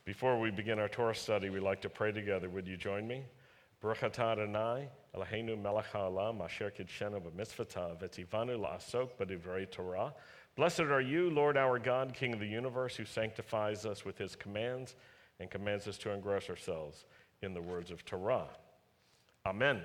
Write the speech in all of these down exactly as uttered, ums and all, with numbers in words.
Before we begin our Torah study, we'd like to pray together. Would you join me? Baruch atah Adonai, Eloheinu melech haolam, asher kidshenu b'mitzvotav, v'tzivanu la'asok b'divrei Torah. Blessed are you, Lord our God, King of the universe, who sanctifies us with his commands and commands us to engross ourselves in the words of Torah. Amen.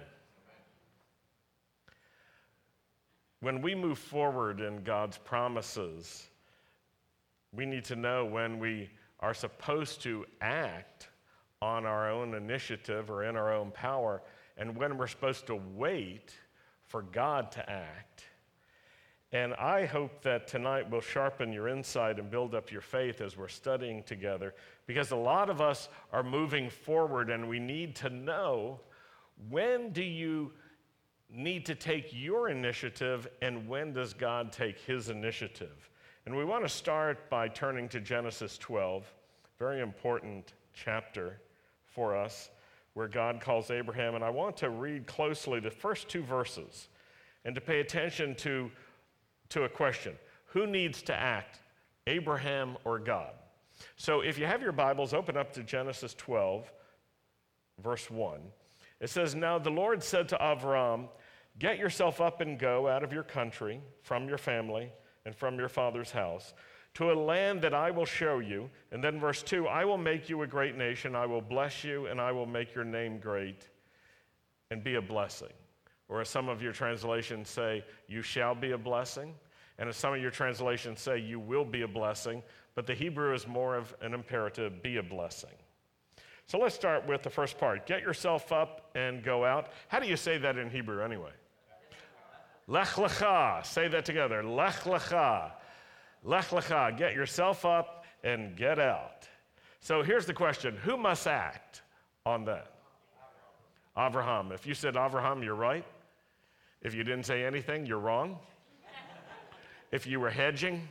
When we move forward in God's promises, we need to know when we are supposed to act on our own initiative or in our own power, and when we're supposed to wait for God to act. And I hope that tonight will sharpen your insight and build up your faith as we're studying together, because a lot of us are moving forward and we need to know, when do you need to take your initiative and when does God take his initiative? And we want to start by turning to Genesis twelve, very important chapter for us, where God calls Abraham. And I want to read closely the first two verses and to pay attention to, to a question. Who needs to act, Abraham or God? So if you have your Bibles, open up to Genesis twelve, verse one. It says, "Now the Lord said to Avram, get yourself up and go out of your country, from your family, and from your father's house, to a land that I will show you." And then verse two, "I will make you a great nation, I will bless you, and I will make your name great and be a blessing." Or as some of your translations say, "You shall be a blessing." And as some of your translations say, "You will be a blessing." But the Hebrew is more of an imperative, be a blessing. So let's start with the first part. Get yourself up and go out. How do you say that in Hebrew anyway? Lech lecha. Say that together. Lech lecha. Lech lecha. Get yourself up and get out. So here's the question. Who must act on that? Avraham. If you said Avraham, you're right. If you didn't say anything, you're wrong. If you were hedging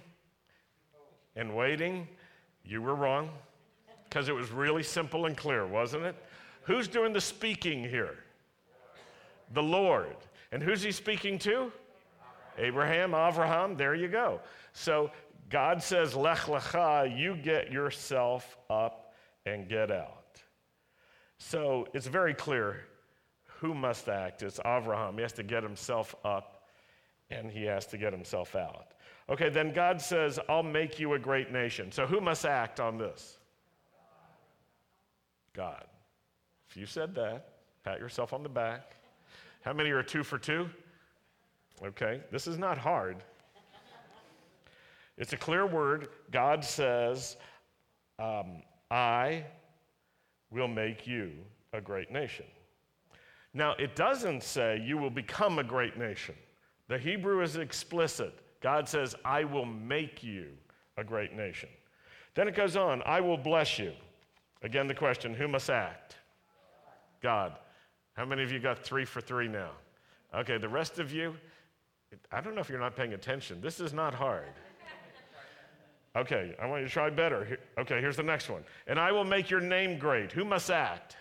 and waiting, you were wrong. Because it was really simple and clear, wasn't it? Who's doing the speaking here? The Lord. And who's he speaking to? Abraham, Avraham, there you go. So God says, Lech lecha, you get yourself up and get out. So it's very clear who must act. It's Avraham. He has to get himself up and he has to get himself out. Okay, then God says, I'll make you a great nation. So who must act on this? God. If you said that, pat yourself on the back. How many are two for two? Okay, this is not hard. It's a clear word. God says, um, I will make you a great nation. Now, it doesn't say you will become a great nation. The Hebrew is explicit. God says, I will make you a great nation. Then it goes on, I will bless you. Again, the question, who must act? God. How many of you got three for three now? Okay, the rest of you, I don't know if you're not paying attention. This is not hard. Okay, I want you to try better. Here, okay, here's the next one. And I will make your name great. Who must act?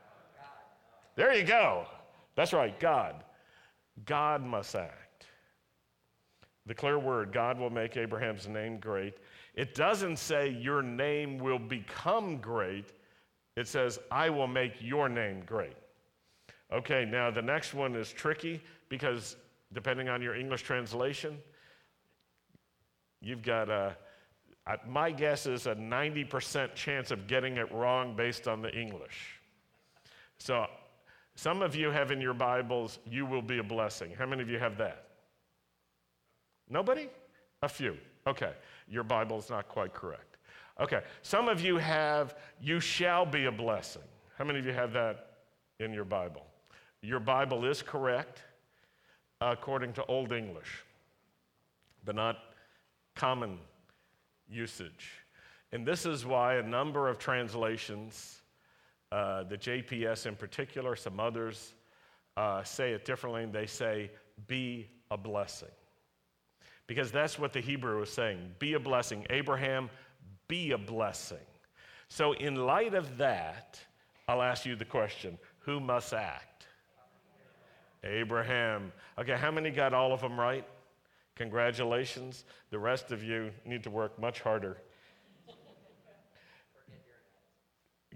There you go. That's right, God. God must act. The clear word, God will make Abraham's name great. It doesn't say your name will become great. It says, I will make your name great. Okay, now the next one is tricky because depending on your English translation, you've got a, my guess is a ninety percent chance of getting it wrong based on the English. So some of you have in your Bibles, you will be a blessing. How many of you have that? Nobody? A few. Okay, your Bible's not quite correct. Okay, some of you have, you shall be a blessing. How many of you have that in your Bible? Your Bible is correct according to Old English, but not common usage. And this is why a number of translations, uh, the J P S in particular, some others, uh, say it differently. They say, be a blessing. Because that's what the Hebrew is saying. Be a blessing. Abraham, be a blessing. So in light of that, I'll ask you the question, who must act? Abraham. Okay, how many got all of them right? Congratulations. The rest of you need to work much harder.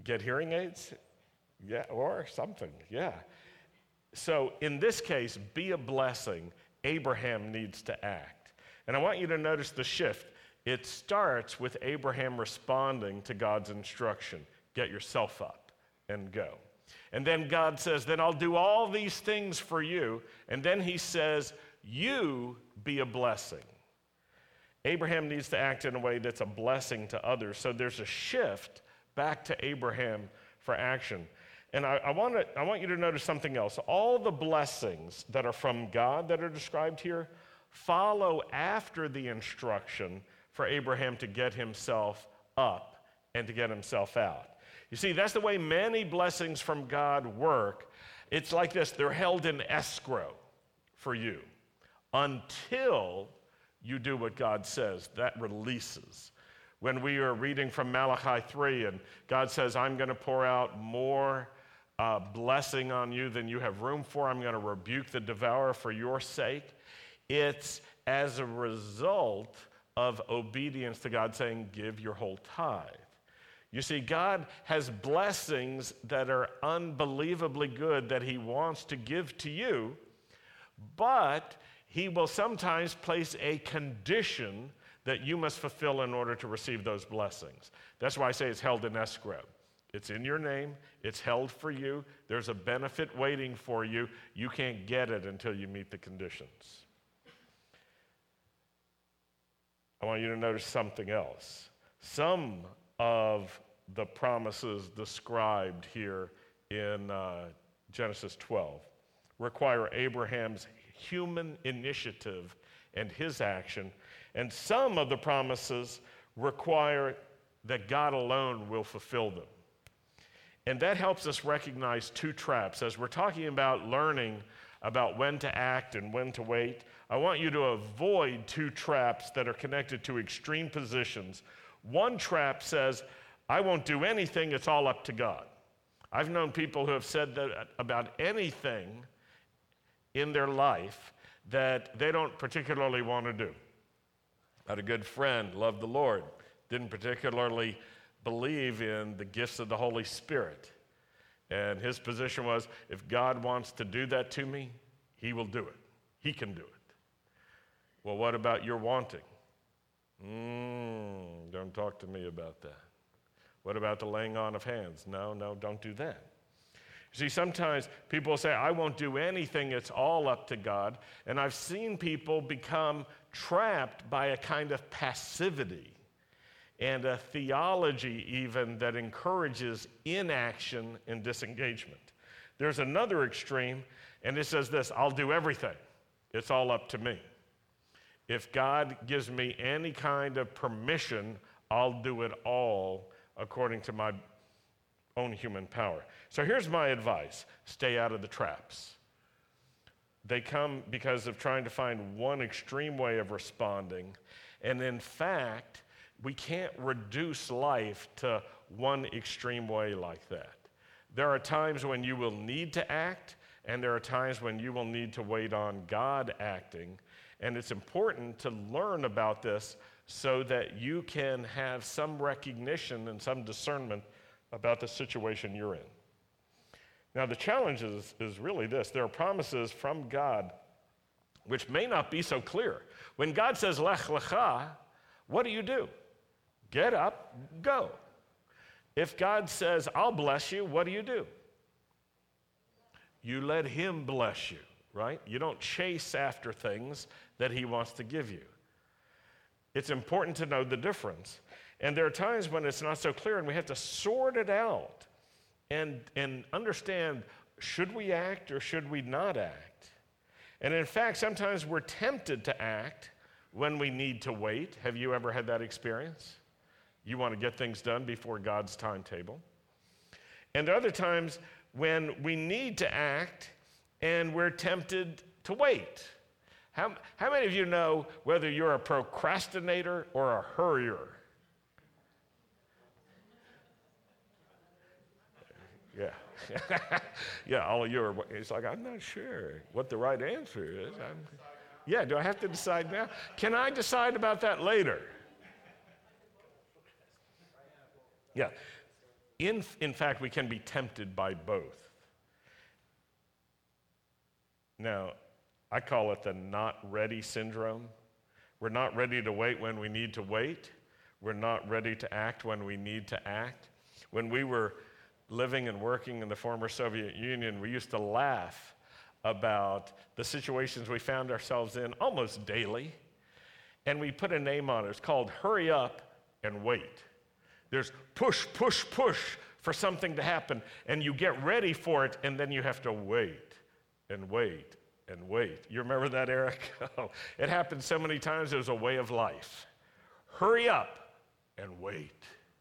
Get hearing aids? Yeah, or something, yeah. So in this case, be a blessing. Abraham needs to act. And I want you to notice the shift. It starts with Abraham responding to God's instruction. Get yourself up and go. And then God says, then I'll do all these things for you. And then he says, you be a blessing. Abraham needs to act in a way that's a blessing to others. So there's a shift back to Abraham for action. And I, I, want to, I want you to notice something else. All the blessings that are from God that are described here follow after the instruction for Abraham to get himself up and to get himself out. You see, that's the way many blessings from God work. It's like this. They're held in escrow for you until you do what God says. That releases. When we are reading from Malachi three and God says, I'm going to pour out more uh, blessing on you than you have room for. I'm going to rebuke the devourer for your sake. It's as a result of obedience to God saying, give your whole tithe. You see, God has blessings that are unbelievably good that he wants to give to you, but he will sometimes place a condition that you must fulfill in order to receive those blessings. That's why I say it's held in escrow. It's in your name. It's held for you. There's a benefit waiting for you. You can't get it until you meet the conditions. I want you to notice something else. Some of the promises described here in uh, Genesis twelve require Abraham's human initiative and his action, and some of the promises require that God alone will fulfill them. And that helps us recognize two traps. As we're talking about learning about when to act and when to wait, I want you to avoid two traps that are connected to extreme positions. One trap says, I won't do anything, it's all up to God. I've known people who have said that about anything in their life that they don't particularly want to do. I had a good friend, loved the Lord, didn't particularly believe in the gifts of the Holy Spirit. And his position was, if God wants to do that to me, he will do it. He can do it. Well, what about your wanting? Mm, don't talk to me about that. What about the laying on of hands? No, no, don't do that. See, sometimes people say, I won't do anything, it's all up to God. And I've seen people become trapped by a kind of passivity and a theology even that encourages inaction and disengagement. There's another extreme, and it says this, I'll do everything. It's all up to me. If God gives me any kind of permission, I'll do it all according to my own human power. So here's my advice. Stay out of the traps. They come because of trying to find one extreme way of responding. And in fact, we can't reduce life to one extreme way like that. There are times when you will need to act, and there are times when you will need to wait on God acting. And it's important to learn about this so that you can have some recognition and some discernment about the situation you're in. Now, the challenge is, is really this. There are promises from God which may not be so clear. When God says, Lech Lecha, what do you do? Get up, go. If God says, I'll bless you, what do you do? You let him bless you, right? You don't chase after things that he wants to give you. It's important to know the difference. And there are times when it's not so clear, and we have to sort it out and, and understand, should we act or should we not act? And in fact, sometimes we're tempted to act when we need to wait. Have you ever had that experience? You want to get things done before God's timetable. And there are other times when we need to act and we're tempted to wait. How, how many of you know whether you're a procrastinator or a hurrier? Yeah. Yeah, all of you are, it's like, I'm not sure what the right answer is. I'm, yeah, do I have to decide now? Can I decide about that later? Yeah. in, in fact, we can be tempted by both. Now, I call it the not ready syndrome. We're not ready to wait when we need to wait. We're not ready to act when we need to act. When we were living and working in the former Soviet Union, we used to laugh about the situations we found ourselves in almost daily. And we put a name on it. It's called hurry up and wait. There's push, push, push for something to happen, and you get ready for it, and then you have to wait and wait and wait. You remember that, Eric? Oh, it happened so many times, it was a way of life. Hurry up and wait.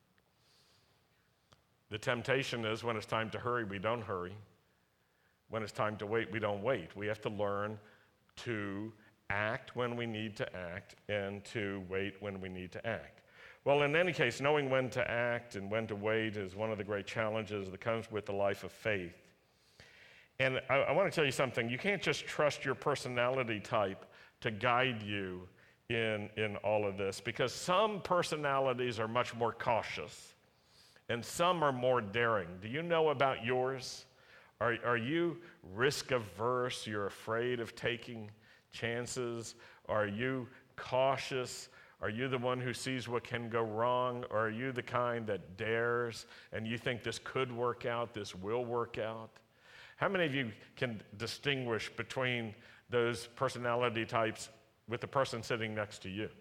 The temptation is when it's time to hurry, we don't hurry. When it's time to wait, we don't wait. We have to learn to act when we need to act and to wait when we need to act. Well, in any case, knowing when to act and when to wait is one of the great challenges that comes with the life of faith. And I, I want to tell you something. You can't just trust your personality type to guide you in, in all of this, because some personalities are much more cautious and some are more daring. Do you know about yours? Are, are you risk averse? You're afraid of taking chances? Are you cautious? Are you the one who sees what can go wrong? Or are you the kind that dares and you think this could work out, this will work out? How many of you can distinguish between those personality types with the person sitting next to you?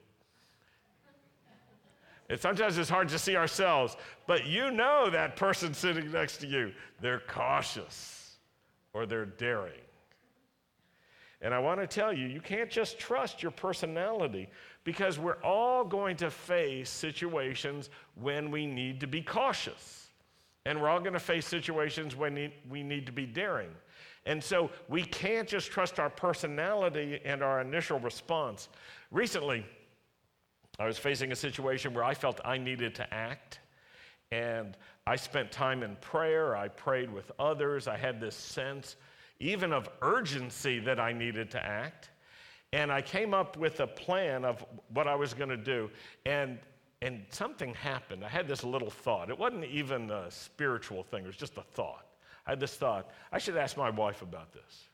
And sometimes it's hard to see ourselves, but you know that person sitting next to you. They're cautious or they're daring. And I want to tell you, you can't just trust your personality, because we're all going to face situations when we need to be cautious. And we're all going to face situations when we need to be daring. And so we can't just trust our personality and our initial response. Recently, I was facing a situation where I felt I needed to act. And I spent time in prayer. I prayed with others. I had this sense even of urgency that I needed to act. And I came up with a plan of what I was going to do. And, and something happened. I had this little thought. It wasn't even a spiritual thing. It was just a thought. I had this thought, I should ask my wife about this.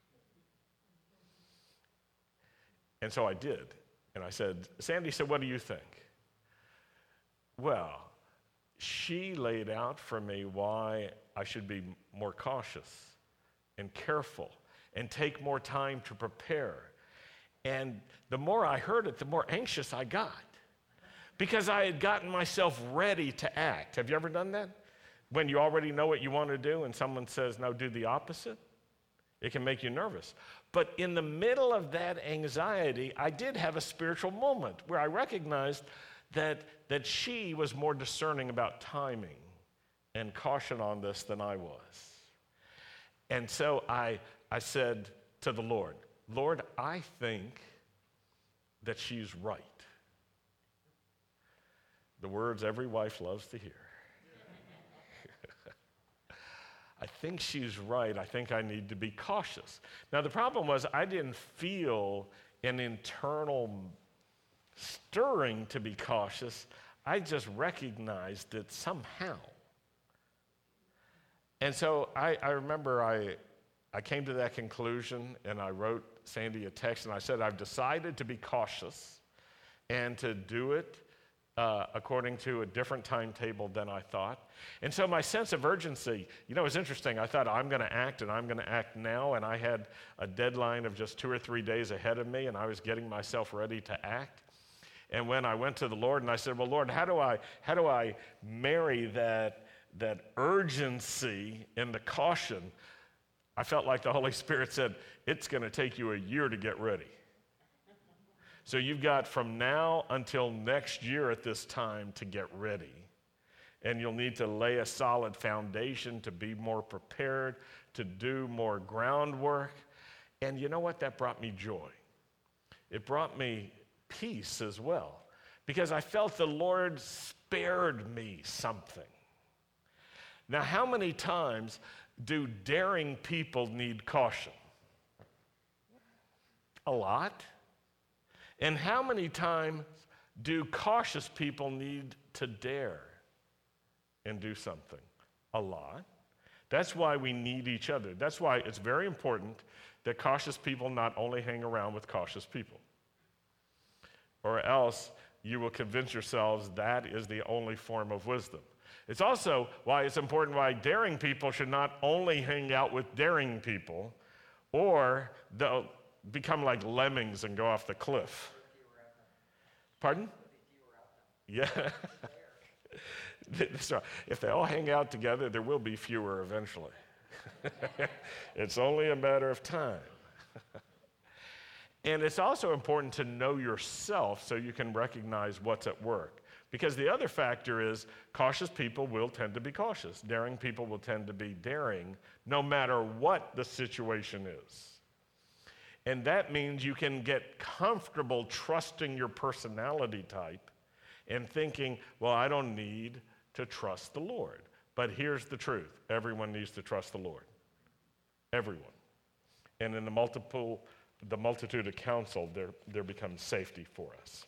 And so I did. And I said, Sandy said, what do you think? Well, she laid out for me why I should be more cautious and careful and take more time to prepare. And the more I heard it, the more anxious I got, because I had gotten myself ready to act. Have you ever done that? When you already know what you want to do and someone says, no, do the opposite? It can make you nervous. But in the middle of that anxiety, I did have a spiritual moment where I recognized that, that she was more discerning about timing and caution on this than I was. And so I, I said to the Lord, Lord, I think that she's right. The words every wife loves to hear. I think she's right. I think I need to be cautious. Now, the problem was I didn't feel an internal stirring to be cautious. I just recognized it somehow. And so I, I remember I, I came to that conclusion, and I wrote Sandy a text, and I said, I've decided to be cautious and to do it uh, according to a different timetable than I thought. And so my sense of urgency, you know, it was interesting. I thought, I'm going to act, and I'm going to act now, and I had a deadline of just two or three days ahead of me, and I was getting myself ready to act. And when I went to the Lord, and I said, well, Lord, how do I, how do I marry that, that urgency and the caution? I felt like the Holy Spirit said, it's going to take you a year to get ready. So you've got from now until next year at this time to get ready. And you'll need to lay a solid foundation to be more prepared, to do more groundwork. And you know what? That brought me joy. It brought me peace as well, because I felt the Lord spared me something. Now, how many times do daring people need caution? A lot. And how many times do cautious people need to dare? and do something? A lot. That's why we need each other. That's why it's very important that cautious people not only hang around with cautious people, or else you will convince yourselves that is the only form of wisdom. It's also why it's important why daring people should not only hang out with daring people, or they'll become like lemmings and go off the cliff. Pardon? Yeah. If they all hang out together, there will be fewer eventually. It's only a matter of time. And it's also important to know yourself so you can recognize what's at work. Because the other factor is cautious people will tend to be cautious. Daring people will tend to be daring no matter what the situation is. And that means you can get comfortable trusting your personality type and thinking, well, I don't need to trust the Lord. But here's the truth. Everyone needs to trust the Lord. Everyone. And in the multiple, the multitude of counsel, there, there becomes safety for us.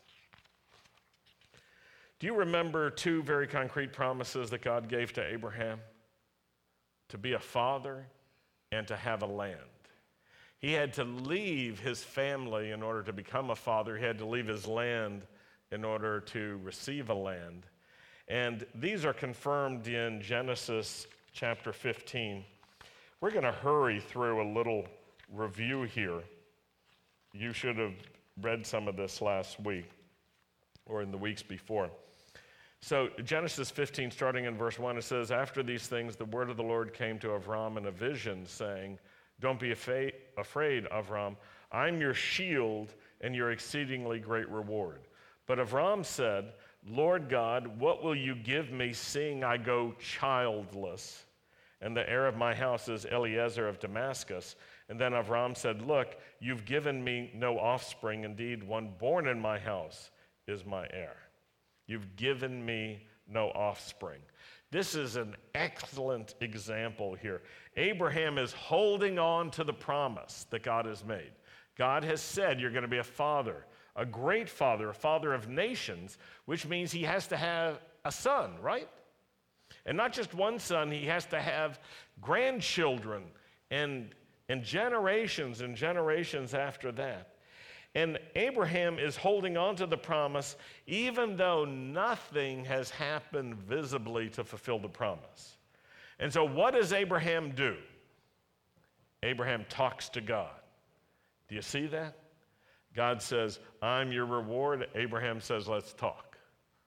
Do you remember two very concrete promises that God gave to Abraham? To be a father and to have a land. He had to leave his family in order to become a father. He had to leave his land in order to receive a land. And these are confirmed in Genesis chapter fifteen. We're going to hurry through a little review here. You should have read some of this last week or in the weeks before. So Genesis fifteen, starting in verse one, it says, after these things, the word of the Lord came to Avram in a vision, saying, don't be afraid, Avram. I'm your shield and your exceedingly great reward. But Avram said, Lord God, what will you give me, seeing I go childless? And the heir of my house is Eliezer of Damascus. And then Avram said, look, you've given me no offspring. Indeed, one born in my house is my heir. You've given me no offspring. This is an excellent example here. Abraham is holding on to the promise that God has made. God has said you're going to be a father, a great father, a father of nations, which means he has to have a son, right? And not just one son, he has to have grandchildren and, and generations and generations after that. And Abraham is holding on to the promise even though nothing has happened visibly to fulfill the promise. And so what does Abraham do? Abraham talks to God. Do you see that? God says, I'm your reward. Abraham says, let's talk.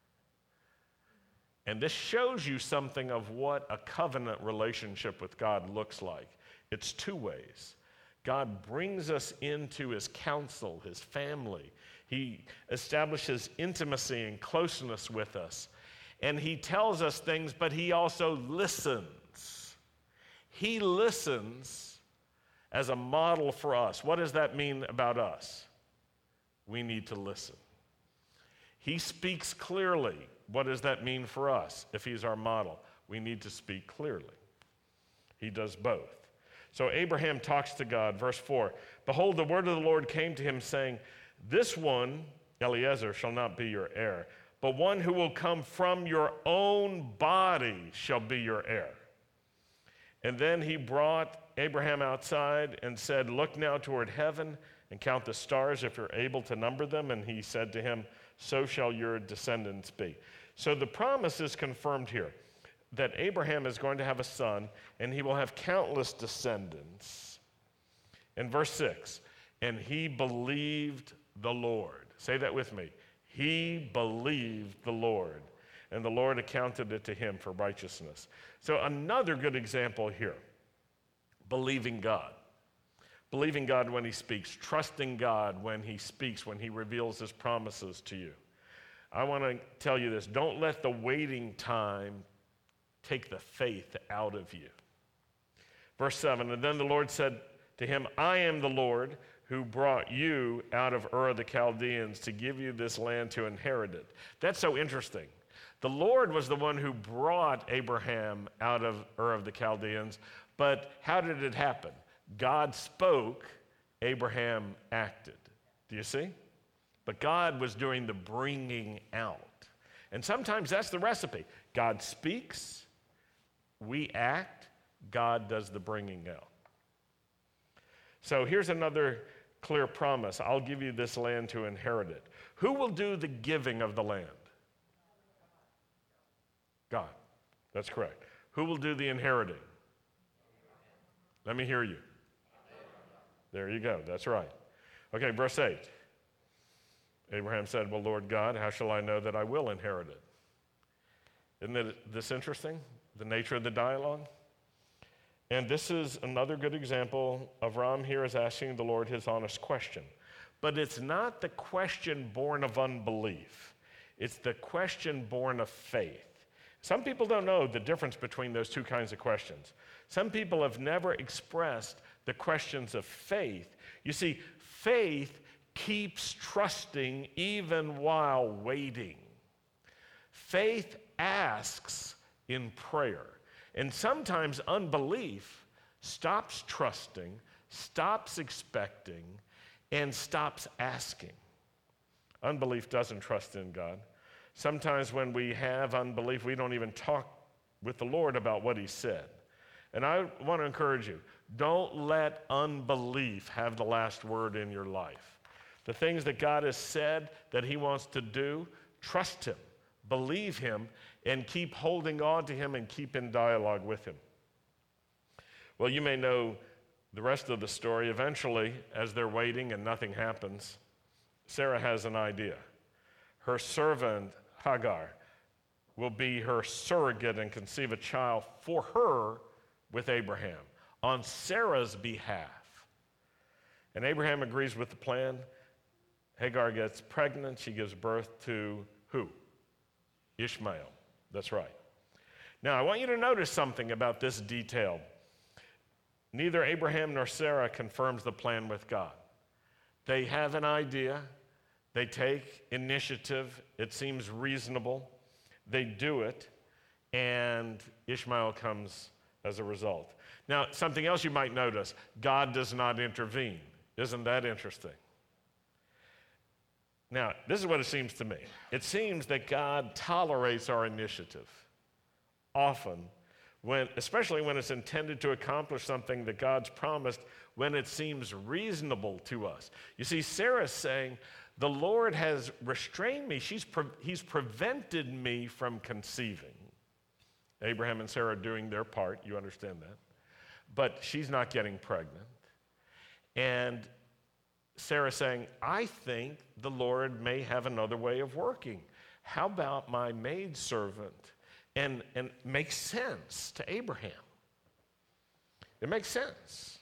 And this shows you something of what a covenant relationship with God looks like. It's two ways. God brings us into his counsel, his family. He establishes intimacy and closeness with us. And he tells us things, but he also listens. He listens as a model for us. What does that mean about us? We need to listen. He speaks clearly. What does that mean for us if he's our model? We need to speak clearly. He does both. So Abraham talks to God, verse four. Behold, the word of the Lord came to him, saying, this one, Eliezer, shall not be your heir, but one who will come from your own body shall be your heir. And then he brought Abraham outside and said, look now toward heaven and count the stars if you're able to number them. And he said to him, so shall your descendants be. So the promise is confirmed here, that Abraham is going to have a son, and he will have countless descendants. In verse six, and he believed the Lord. Say that with me. He believed the Lord, and the Lord accounted it to him for righteousness. So another good example here, believing God. Believing God when he speaks, trusting God when he speaks, when he reveals his promises to you. I want to tell you this, don't let the waiting time take the faith out of you. Verse seven, and then the Lord said to him, I am the Lord who brought you out of Ur of the Chaldeans to give you this land to inherit it. That's so interesting. The Lord was the one who brought Abraham out of Ur of the Chaldeans, but how did it happen? God spoke, Abraham acted. Do you see? But God was doing the bringing out. And sometimes that's the recipe. God speaks, we act, God does the bringing out. So here's another clear promise. I'll give you this land to inherit it. Who will do the giving of the land? God. That's correct. Who will do the inheriting? Let me hear you. There you go. That's right. Okay, verse eight. Abraham said, well, Lord God, how shall I know that I will inherit it? Isn't it, this interesting? The nature of the dialogue? And this is another good example. Avram here is asking the Lord his honest question. But it's not the question born of unbelief. It's the question born of faith. Some people don't know the difference between those two kinds of questions. Some people have never expressed the questions of faith. You see, faith keeps trusting even while waiting. Faith asks in prayer. And sometimes unbelief stops trusting, stops expecting, and stops asking. Unbelief doesn't trust in God. Sometimes when we have unbelief, we don't even talk with the Lord about what he said. And I want to encourage you, don't let unbelief have the last word in your life. The things that God has said that he wants to do, trust him, believe him, and keep holding on to him and keep in dialogue with him. Well, you may know the rest of the story. Eventually, as they're waiting and nothing happens, Sarah has an idea. Her servant, Hagar, will be her surrogate and conceive a child for her with Abraham on Sarah's behalf. And Abraham agrees with the plan. Hagar gets pregnant. She gives birth to who? Ishmael. That's right. Now, I want you to notice something about this detail. Neither Abraham nor Sarah confirms the plan with God. They have an idea. They take initiative. It seems reasonable. They do it, and Ishmael comes as a result. Now, something else you might notice, God does not intervene. Isn't that interesting? Now, this is what it seems to me. It seems that God tolerates our initiative often, when, especially when it's intended to accomplish something that God's promised, when it seems reasonable to us. You see, Sarah's saying, the Lord has restrained me. She's pre- he's prevented me from conceiving. Abraham and Sarah are doing their part. You understand that. But she's not getting pregnant. And Sarah saying, I think the Lord may have another way of working. How about my maidservant? And, and makes sense to Abraham. It makes sense.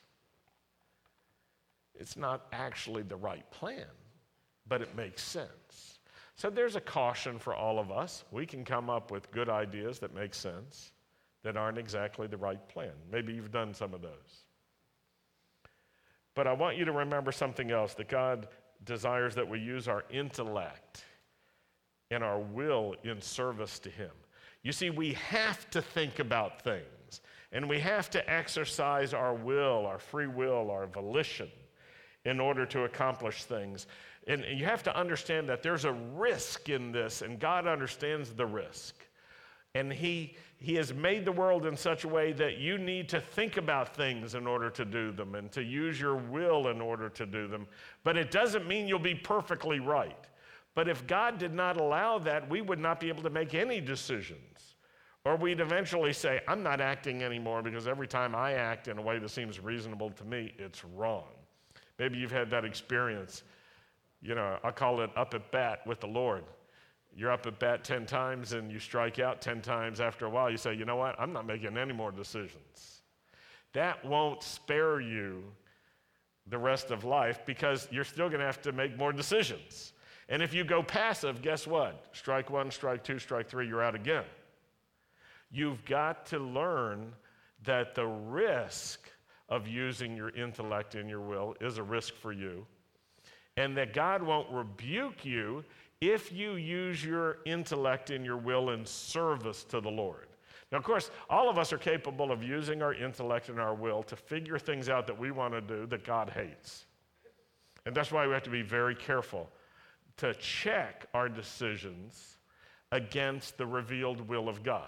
It's not actually the right plan, but it makes sense. So there's a caution for all of us. We can come up with good ideas that make sense that aren't exactly the right plan. Maybe you've done some of those. But I want you to remember something else, that God desires that we use our intellect and our will in service to him. You see, we have to think about things, and we have to exercise our will, our free will, our volition in order to accomplish things. And you have to understand that there's a risk in this, and God understands the risk. And he, he has made the world in such a way that you need to think about things in order to do them and to use your will in order to do them. But it doesn't mean you'll be perfectly right. But if God did not allow that, we would not be able to make any decisions. Or we'd eventually say, I'm not acting anymore because every time I act in a way that seems reasonable to me, it's wrong. Maybe you've had that experience. You know, I call it up at bat with the Lord. You're up at bat ten times and you strike out ten times. After a while, you say, you know what? I'm not making any more decisions. That won't spare you the rest of life because you're still going to have to make more decisions. And if you go passive, guess what? Strike one, strike two, strike three, you're out again. You've got to learn that the risk of using your intellect and your will is a risk for you, and that God won't rebuke you if you use your intellect and your will in service to the Lord. Now, of course, all of us are capable of using our intellect and our will to figure things out that we want to do that God hates. And that's why we have to be very careful to check our decisions against the revealed will of God.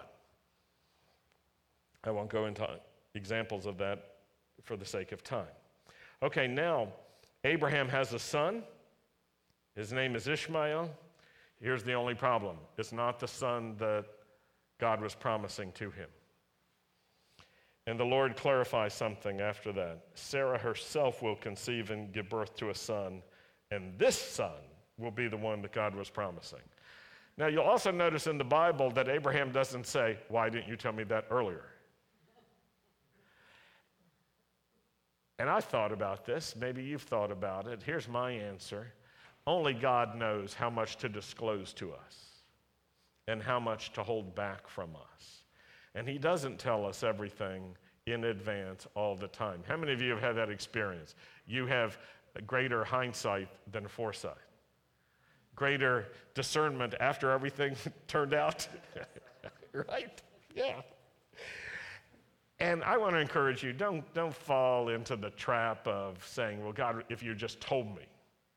I won't go into examples of that for the sake of time. Okay, now Abraham has a son. His name is Ishmael. Here's the only problem. It's not the son that God was promising to him. And the Lord clarifies something after that. Sarah herself will conceive and give birth to a son, and this son will be the one that God was promising. Now, you'll also notice in the Bible that Abraham doesn't say, "Why didn't you tell me that earlier?" And I thought about this. Maybe you've thought about it. Here's my answer. Only God knows how much to disclose to us and how much to hold back from us. And he doesn't tell us everything in advance all the time. How many of you have had that experience? You have greater hindsight than foresight, greater discernment after everything turned out, right? Yeah. And I want to encourage you, don't, don't fall into the trap of saying, well, God, if you just told me.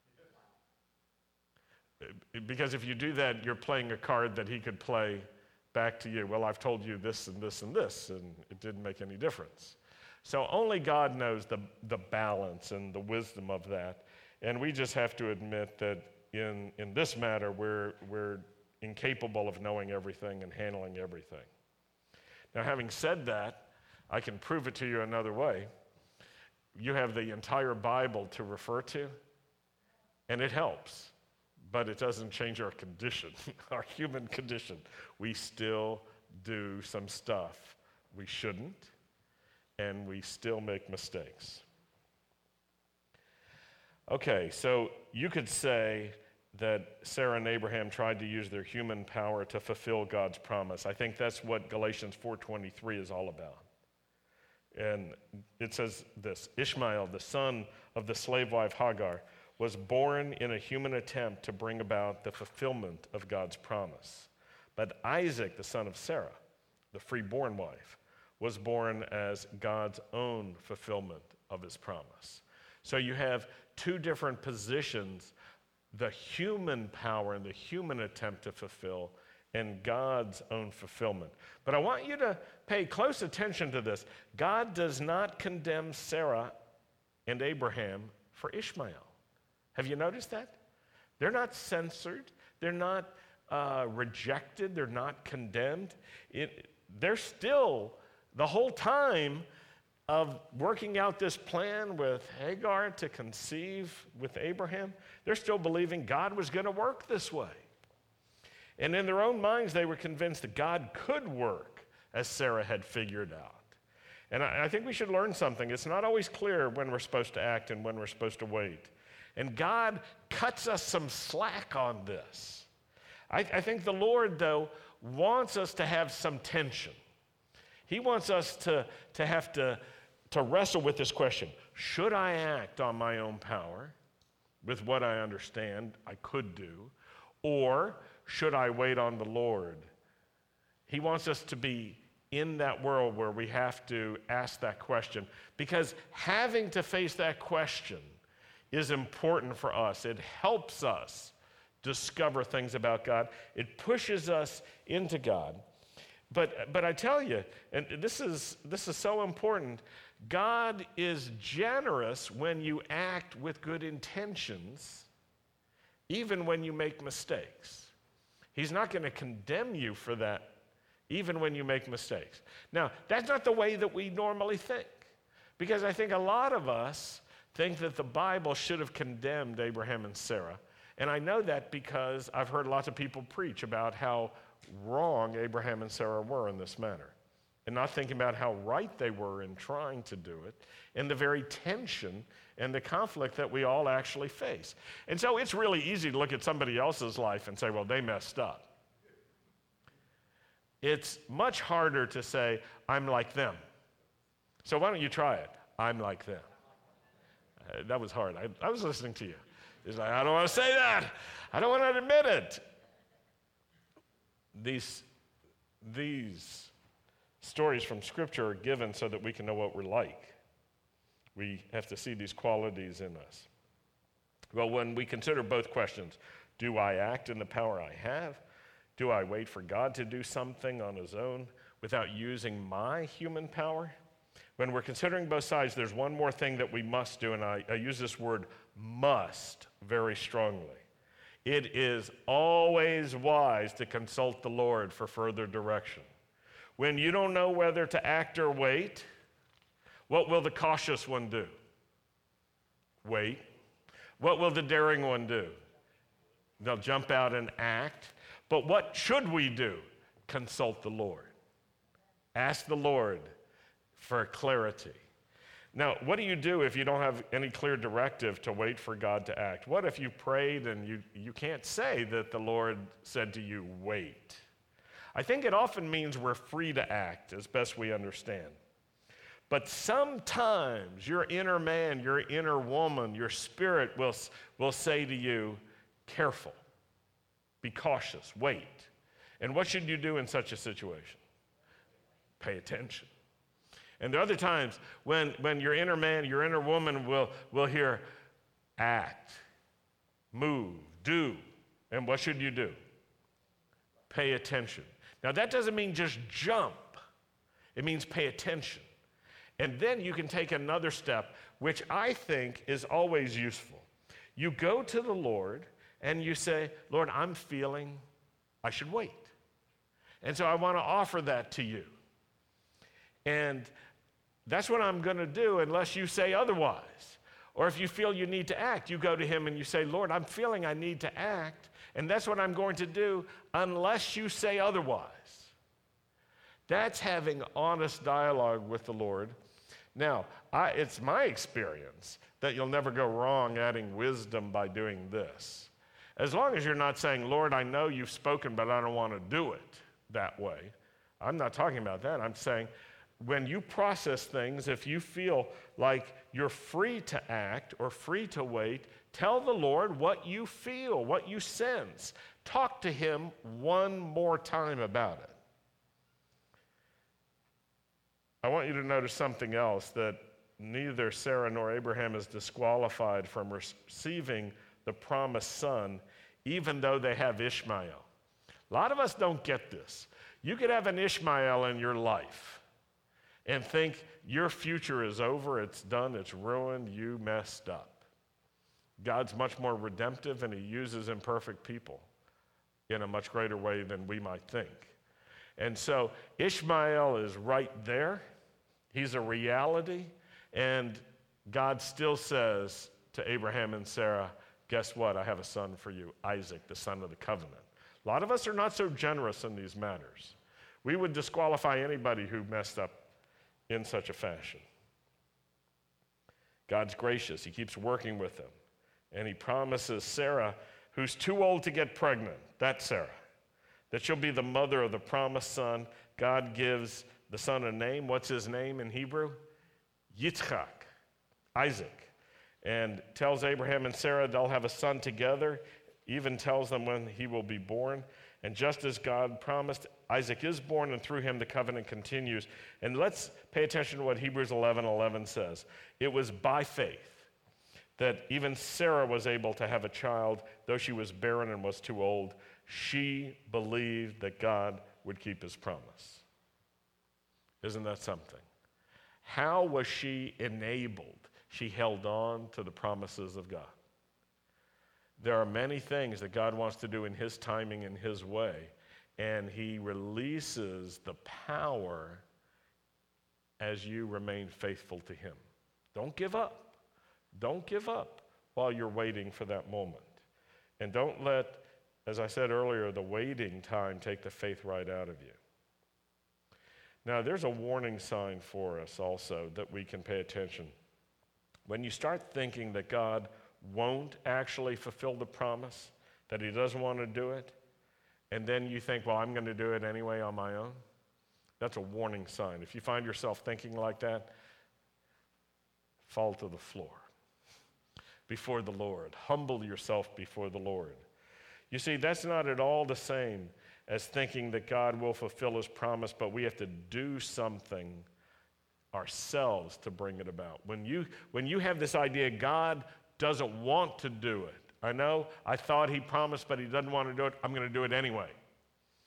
Because if you do that, you're playing a card that he could play back to you. Well, I've told you this and this and this, and it didn't make any difference. So only God knows the, the balance and the wisdom of that. And we just have to admit that in, in this matter, we're, we're incapable of knowing everything and handling everything. Now, having said that, I can prove it to you another way. You have the entire Bible to refer to, and it helps, but it doesn't change our condition, our human condition. We still do some stuff we shouldn't, and we still make mistakes. Okay, so you could say that Sarah and Abraham tried to use their human power to fulfill God's promise. I think that's what Galatians four twenty-three is all about. And it says this, Ishmael, the son of the slave wife Hagar, was born in a human attempt to bring about the fulfillment of God's promise. But Isaac, the son of Sarah, the freeborn wife, was born as God's own fulfillment of his promise. So you have two different positions, the human power and the human attempt to fulfill, and God's own fulfillment. But I want you to pay close attention to this. God does not condemn Sarah and Abraham for Ishmael. Have you noticed that? They're not censored. They're not uh, rejected. They're not condemned. It, they're still, the whole time of working out this plan with Hagar to conceive with Abraham, they're still believing God was going to work this way. And in their own minds, they were convinced that God could work as Sarah had figured out. And I, I think we should learn something. It's not always clear when we're supposed to act and when we're supposed to wait. And God cuts us some slack on this. I, I think the Lord, though, wants us to have some tension. He wants us to, to have to, to wrestle with this question. Should I act on my own power with what I understand I could do? Or should I wait on the Lord? He wants us to be in that world where we have to ask that question, because having to face that question is important for us. It helps us discover things about God. It pushes us into God. But, but I tell you, and this is, this is so important, God is generous when you act with good intentions, even when you make mistakes. He's not going to condemn you for that, even when you make mistakes. Now, that's not the way that we normally think, because I think a lot of us think that the Bible should have condemned Abraham and Sarah. And I know that because I've heard lots of people preach about how wrong Abraham and Sarah were in this matter, and not thinking about how right they were in trying to do it, and the very tension and the conflict that we all actually face. And so it's really easy to look at somebody else's life and say, well, they messed up. It's much harder to say, I'm like them. So why don't you try it? I'm like them. Uh, that was hard. I, I was listening to you. It's like, I don't want to say that. I don't want to admit it. These, these stories from Scripture are given so that we can know what we're like. We have to see these qualities in us. Well, when we consider both questions, do I act in the power I have? Do I wait for God to do something on his own without using my human power? When we're considering both sides, there's one more thing that we must do, and I, I use this word must very strongly. It is always wise to consult the Lord for further direction. When you don't know whether to act or wait, what will the cautious one do? Wait. What will the daring one do? They'll jump out and act. But what should we do? Consult the Lord. Ask the Lord for clarity. Now, what do you do if you don't have any clear directive to wait for God to act? What if you prayed and you, you can't say that the Lord said to you, wait? I think it often means we're free to act as best we understand. But sometimes your inner man, your inner woman, your spirit will, will say to you, careful, be cautious, wait. And what should you do in such a situation? Pay attention. And there are other times when, when your inner man, your inner woman will, will hear, act, move, do. And what should you do? Pay attention. Now that doesn't mean just jump. It means pay attention. And then you can take another step, which I think is always useful. You go to the Lord and you say, Lord, I'm feeling I should wait. And so I want to offer that to you. And that's what I'm going to do unless you say otherwise. Or if you feel you need to act, you go to him and you say, Lord, I'm feeling I need to act, and that's what I'm going to do unless you say otherwise. That's having honest dialogue with the Lord. Now, I, it's my experience that you'll never go wrong adding wisdom by doing this. As long as you're not saying, Lord, I know you've spoken, but I don't want to do it that way. I'm not talking about that. I'm saying when you process things, if you feel like you're free to act or free to wait, tell the Lord what you feel, what you sense. Talk to him one more time about it. I want you to notice something else, that neither Sarah nor Abraham is disqualified from receiving the promised son, even though they have Ishmael. A lot of us don't get this. You could have an Ishmael in your life and think your future is over, it's done, it's ruined, you messed up. God's much more redemptive, and he uses imperfect people in a much greater way than we might think. And so Ishmael is right there. He's a reality. And God still says to Abraham and Sarah, guess what? I have a son for you, Isaac, the son of the covenant. A lot of us are not so generous in these matters. We would disqualify anybody who messed up in such a fashion. God's gracious. He keeps working with them. And he promises Sarah, who's too old to get pregnant, that's Sarah, that she'll be the mother of the promised son. God gives the son a name. What's his name in Hebrew? Yitzchak, Isaac. And tells Abraham and Sarah they'll have a son together, even tells them when he will be born. And just as God promised, Isaac is born, and through him the covenant continues. And let's pay attention to what Hebrews eleven eleven says. It was by faith that even Sarah was able to have a child, though she was barren and was too old. She believed that God would keep his promise. Isn't that something? How was she enabled? She held on to the promises of God. There are many things that God wants to do in his timing and his way, and he releases the power as you remain faithful to him. Don't give up. Don't give up while you're waiting for that moment. And don't let, as I said earlier, the waiting time take the faith right out of you. Now, there's a warning sign for us also that we can pay attention. When you start thinking that God won't actually fulfill the promise, that he doesn't want to do it, and then you think, well, I'm going to do it anyway on my own, that's a warning sign. If you find yourself thinking like that, fall to the floor before the Lord. Humble yourself before the Lord. You see, that's not at all the same as thinking that God will fulfill his promise, but we have to do something ourselves to bring it about. When you, when you have this idea, God doesn't want to do it. I know, I thought he promised, but he doesn't want to do it. I'm going to do it anyway.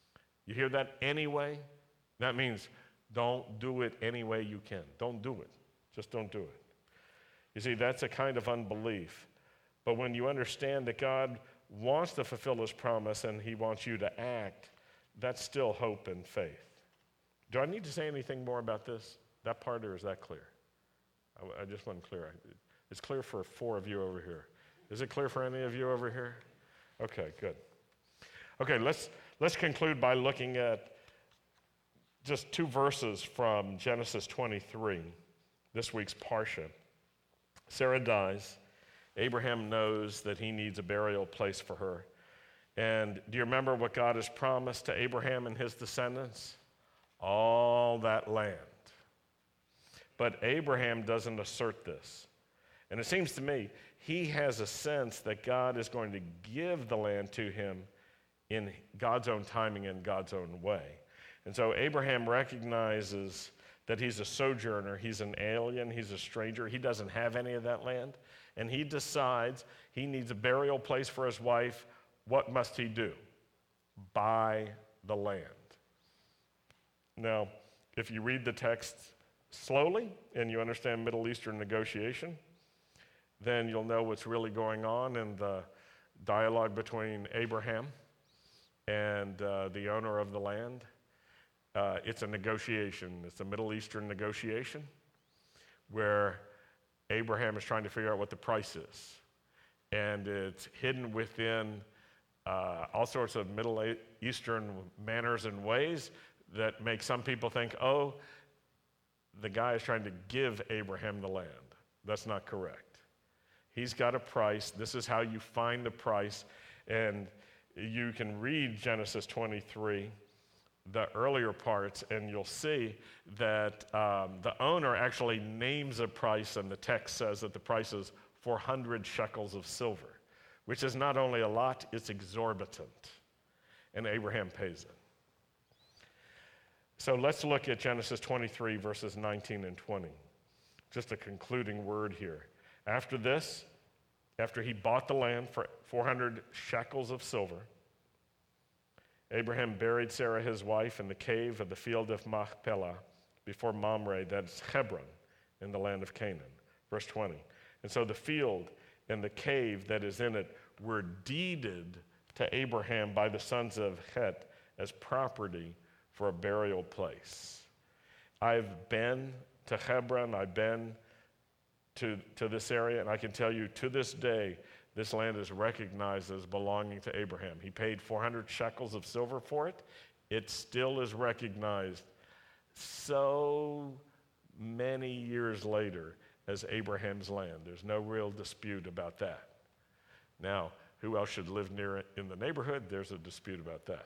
You hear that? Anyway? That means don't do it any way you can. Don't do it. Just don't do it. You see, that's a kind of unbelief. But when you understand that God wants to fulfill his promise and he wants you to act, that's still hope and faith. Do I need to say anything more about this, that part, or is that clear? I, I just wasn't clear. It's clear for four of you over here. Is it clear for any of you over here? Okay, good. Okay, let's let's conclude by looking at just two verses from Genesis twenty-three, this week's Parsha. Sarah dies. Abraham knows that he needs a burial place for her. And do you remember what God has promised to Abraham and his descendants? All that land. But Abraham doesn't assert this. And it seems to me he has a sense that God is going to give the land to him in God's own timing and God's own way. And so Abraham recognizes that he's a sojourner, he's an alien, he's a stranger, he doesn't have any of that land, and he decides he needs a burial place for his wife. What must he do? Buy the land. Now, if you read the text slowly and you understand Middle Eastern negotiation, then you'll know what's really going on in the dialogue between Abraham and uh, the owner of the land. Uh, it's a negotiation. It's a Middle Eastern negotiation where Abraham is trying to figure out what the price is. And it's hidden within uh, all sorts of Middle Eastern manners and ways that make some people think, oh, the guy is trying to give Abraham the land. That's not correct. He's got a price. This is how you find the price. And you can read Genesis twenty-three, the earlier parts, and you'll see that um, the owner actually names a price, and the text says that the price is four hundred shekels of silver, which is not only a lot, it's exorbitant. And Abraham pays it. So let's look at Genesis twenty-three, verses nineteen and twenty. Just a concluding word here. After this, after he bought the land for four hundred shekels of silver, Abraham buried Sarah, his wife, in the cave of the field of Machpelah before Mamre, that's Hebron, in the land of Canaan. Verse twenty. And so the field and the cave that is in it were deeded to Abraham by the sons of Het as property for a burial place. I've been to Hebron, I've been to, to this area, and I can tell you to this day, this land is recognized as belonging to Abraham. He paid four hundred shekels of silver for it. It still is recognized so many years later as Abraham's land. There's no real dispute about that. Now, who else should live near it in the neighborhood? There's a dispute about that.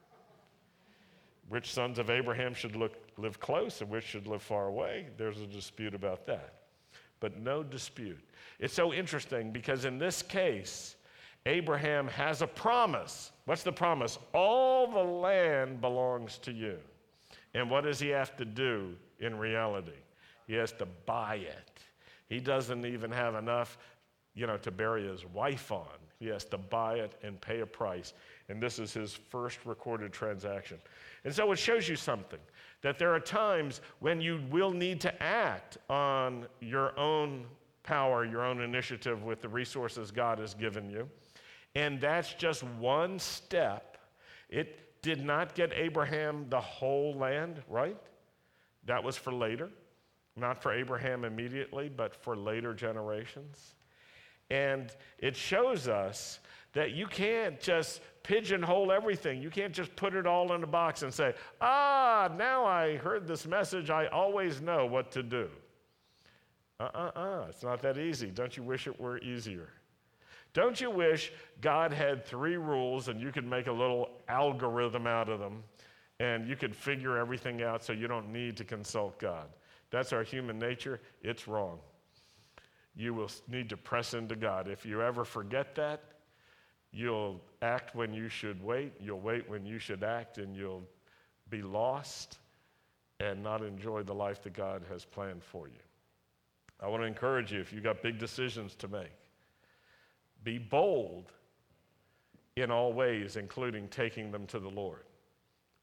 Which sons of Abraham should look, live close and which should live far away? There's a dispute about that. But no dispute. It's so interesting because in this case, Abraham has a promise. What's the promise? All the land belongs to you. And what does he have to do in reality? He has to buy it. He doesn't even have enough, you know, to bury his wife on. He has to buy it and pay a price. And this is his first recorded transaction. And so it shows you something, that there are times when you will need to act on your own power, your own initiative with the resources God has given you. And that's just one step. It did not get Abraham the whole land, right? That was for later. Not for Abraham immediately, but for later generations. And it shows us that you can't just pigeonhole everything. You can't just put it all in a box and say, ah, now I heard this message, I always know what to do. Uh-uh-uh, it's not that easy. Don't you wish it were easier? Don't you wish God had three rules and you could make a little algorithm out of them and you could figure everything out so you don't need to consult God? That's our human nature. It's wrong. You will need to press into God. If you ever forget that, you'll act when you should wait, you'll wait when you should act, and you'll be lost and not enjoy the life that God has planned for you. I want to encourage you, if you've got big decisions to make, be bold in all ways, including taking them to the Lord.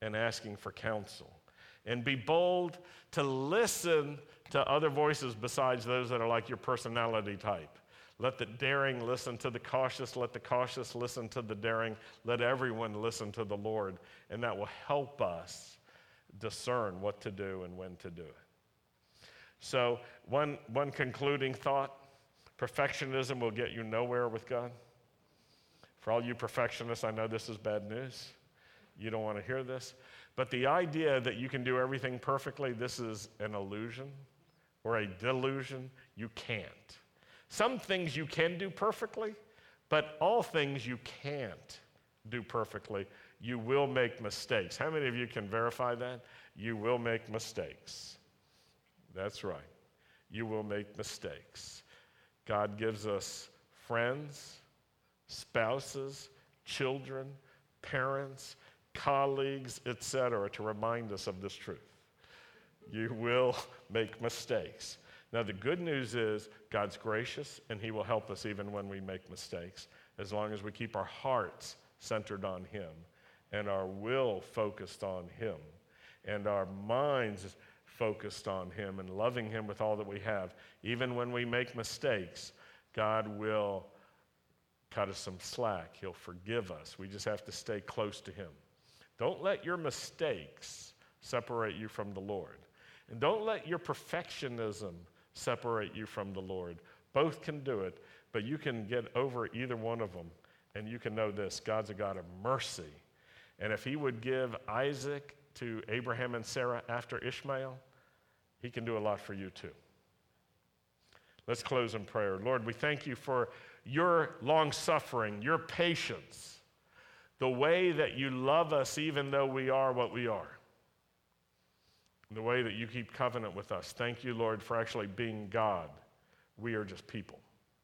and asking for counsel. And be bold to listen to other voices besides those that are like your personality type. Let the daring listen to the cautious. Let the cautious listen to the daring. Let everyone listen to the Lord. And that will help us discern what to do and when to do it. So one, one concluding thought, perfectionism will get you nowhere with God. For all you perfectionists, I know this is bad news. You don't want to hear this. But the idea that you can do everything perfectly, this is an illusion or a delusion. You can't. Some things you can do perfectly, but all things you can't do perfectly. You will make mistakes. How many of you can verify that? You will make mistakes. That's right. You will make mistakes. God gives us friends, spouses, children, parents, colleagues, et cetera, to remind us of this truth. You will make mistakes. Now, the good news is God's gracious, and he will help us even when we make mistakes, as long as we keep our hearts centered on him and our will focused on him and our minds focused on him and loving him with all that we have. Even when we make mistakes, God will cut us some slack. He'll forgive us. We just have to stay close to him. Don't let your mistakes separate you from the Lord. And don't let your perfectionism separate you from the Lord. Both can do it, but you can get over either one of them, and you can know this: God's a God of mercy. And if he would give Isaac to Abraham and Sarah after Ishmael, he can do a lot for you too. Let's close in prayer. Lord, we thank you for your long-suffering, your patience, the way that you love us even though we are what we are, the way that you keep covenant with us. Thank you, Lord, for actually being God. We are just people.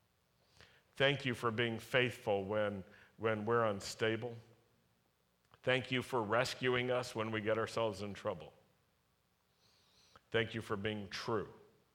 Thank you for being faithful when, when we're unstable. Thank you for rescuing us when we get ourselves in trouble. Thank you for being true,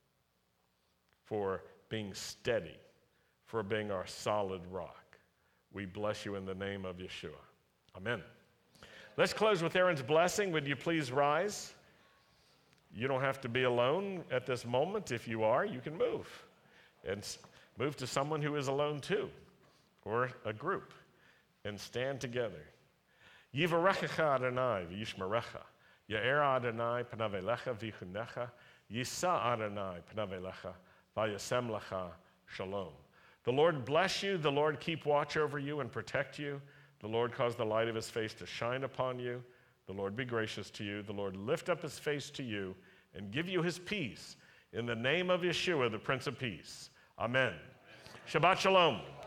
for being steady, for being our solid rock. We bless you in the name of Yeshua. Amen. Let's close with Aaron's blessing. Would you please rise? You don't have to be alone at this moment. If you are, you can move. And move to someone who is alone too, or a group, and stand together. Yivarechecha Adonai v'yishmerecha. Ya'er Adonai panav elecha v'yichunecha. Yisa Adonai panav elecha v'yasem lecha shalom. The Lord bless you. The Lord keep watch over you and protect you. The Lord cause the light of his face to shine upon you. The Lord be gracious to you. The Lord lift up his face to you and give you his peace. In the name of Yeshua, the Prince of Peace. Amen. Shabbat Shalom.